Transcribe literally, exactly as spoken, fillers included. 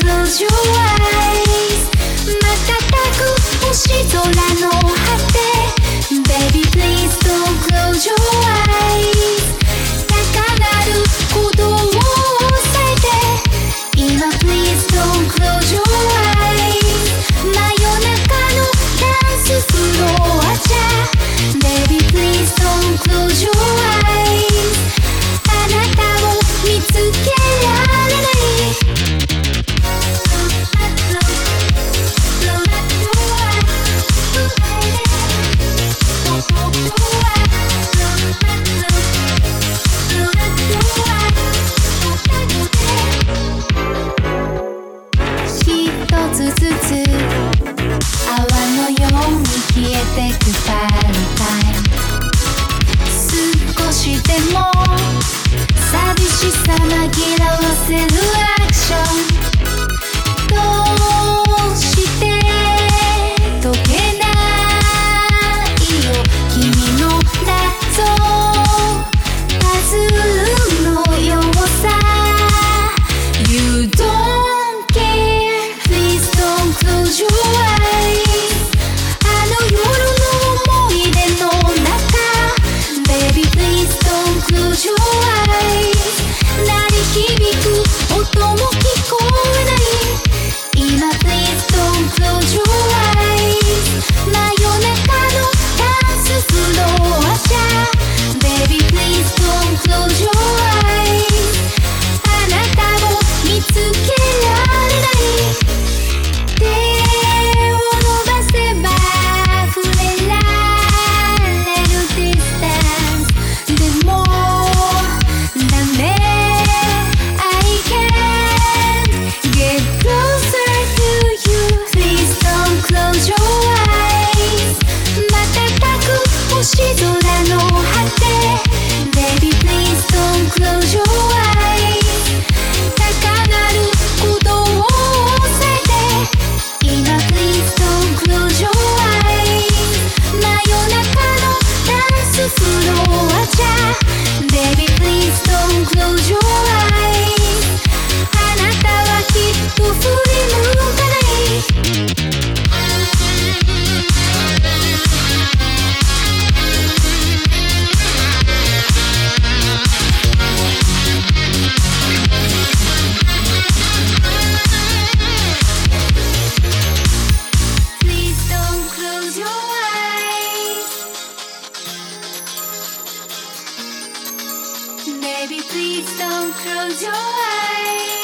close your eyes 瞬く星空の果て Baby please don't close your eyes 高鳴る鼓動を抑えて今 please don't close your eyes 真夜中のダンスフロアじゃ Baby please don't close your eyes あなたを見つけられない一つずつ泡のように消えてくファイルタイム少しでも寂しさ紛らわせるアクションどうして解けないよ君の謎パズルのようさ You don't care Please don't close your eyes あの夜の思い出の中 Baby please don't close your eyes 鳴り響く音も聞こえない今 Please don't close your eyes 真夜中のダンスフロアじゃ Baby please don't close your eyes あなたを見つけられない手を伸ばせば触れられる Distance でもダメ I can't get closer to you Please don't close your eyes 瞬く星空の果て Baby please don't close your eyes 高鳴る鼓動を抑えて今 Please don't close your eyes 真夜中のダンスフロアじゃ Baby please don't close your eyes あなたはきっと振り向かないPlease don't close your eyes Baby please don't close your eyes